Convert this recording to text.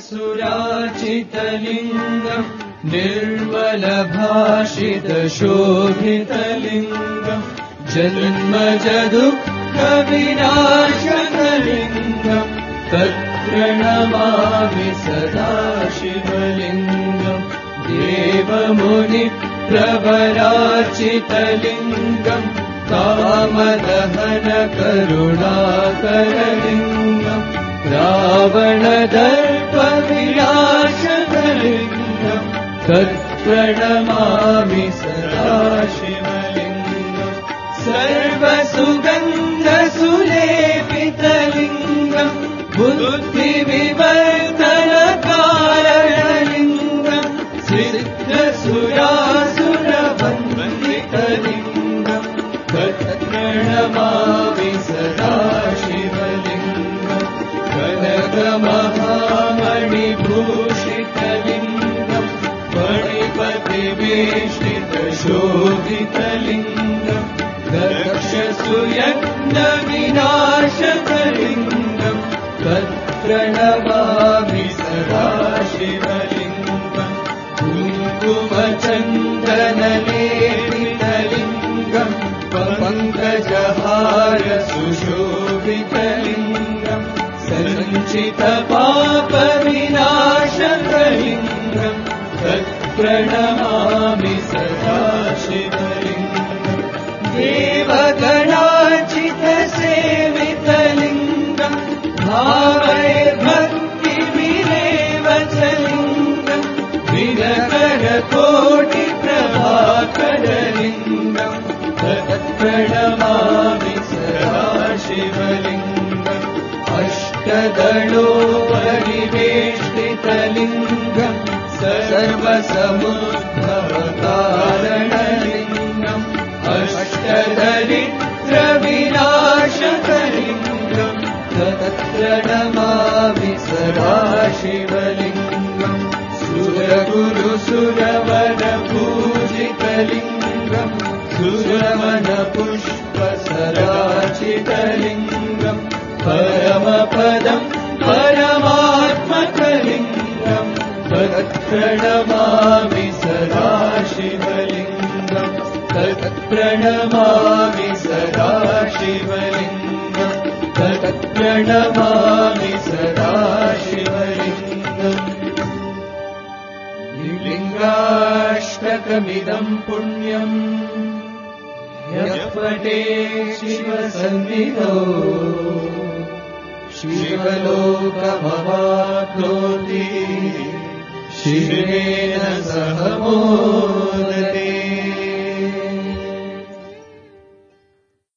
सुराचितलिङ्गम् निर्मलभाषितशोभितलिङ्गम् जन्मजदुःखविनाशकलिङ्गम् तत्प्रणमामि सदा शिवलिङ्गम् देवमुनिप्रवराचितलिङ्गम् कामदहनकरुणाकरलिङ्गम् रावणदर्पविनाशकलिङ्गम् तत्प्रणमामि सदा शिवलिङ्गम् सर्वसुगन्धसुलेपितलिङ्गम् बुद्धिविवर्धनकारणलिङ्गम् सिद्धसुरासुरवन्दितलिङ्गम् तत्प्रणमामि सदा शिवलिङ्गम् कनकमहामणिभूषितलिङ्गम् मणिपतिवेष्टितशोभितलिङ्गम् दक्षसुयज्ञविनाशकलिङ्गम् तत्प्रणमामि सदा शिवलिङ्गम् कुङ्कुमचन्दनलेपितलिङ्गम् पङ्कजहारसुशोभितलिङ्गम् सञ्चितपापविनाशकलिङ्गम् तत्प्रणमामि सदा शिवलिङ्गम् देवगणार्चितसेवितलिङ्गम् भावैर्भक्तिविरेवचलिङ्गम् दिनकरकोटिप्रभाकरलिङ्गम् तत्प्रणमामि सदा शिवलिङ्गम् अष्टदलोपरिवेष्टितलिङ्गम् सर्वसमुद्भवकारणलिङ्गम् अष्टदरिद्रविनाशकलिङ्गम् तत्प्रणमामि सदा शिवलिङ्गम् सुरगुरुसुरवरपूजितलिङ्गम् सुरमनपुष्पसराचितलिङ्गम् परमपदम् परमात्मकलिङ्गम् तत्प्रणमामि सदा शिवलिङ्गम् तत्प्रणमामि सदा शिवलिङ्गम् तत्प्रणमामि सदा शिवलिङ्गम् लिङ्गाष्टकमिदम् पुण्यम् यः पठेत् शिवसन्निधौ शिवलोकमवाप्नोति शिवेन सह मोदते।